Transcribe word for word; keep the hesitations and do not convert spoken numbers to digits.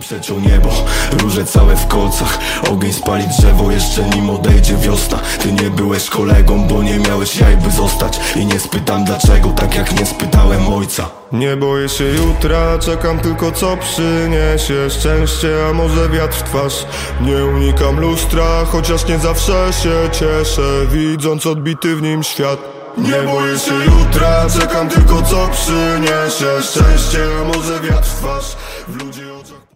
Przeciął niebo, róże całe w kolcach. Ogień spali drzewo jeszcze nim odejdzie wiosna. Ty nie byłeś kolegą, bo nie miałeś jaj by zostać. I nie spytam dlaczego, tak jak nie spytałem ojca. Nie boję się jutra, czekam tylko co przyniesie szczęście, a może wiatr w twarz. Nie unikam lustra, chociaż nie zawsze się cieszę, widząc odbity w nim świat. Nie boję się jutra, czekam tylko co przyniesie szczęście, a może wiatr w twarz. W ludzi oczach